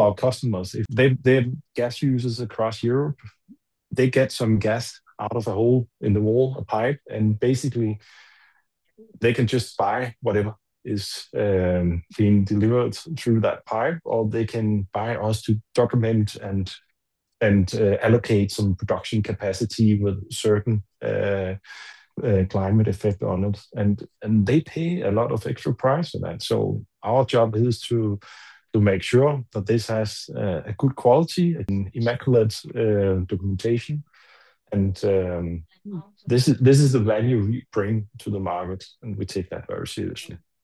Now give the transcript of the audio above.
our customers, if they're gas users across Europe, they get some gas out of a hole in the wall, a pipe, and basically they can just buy whatever is being delivered through that pipe, or they can buy us to document and allocate some production capacity with certain climate effect on it, and they pay a lot of extra price for that. So our job is to make sure that this has a good quality and immaculate documentation, and this is the value we bring to the market, and we take that very seriously.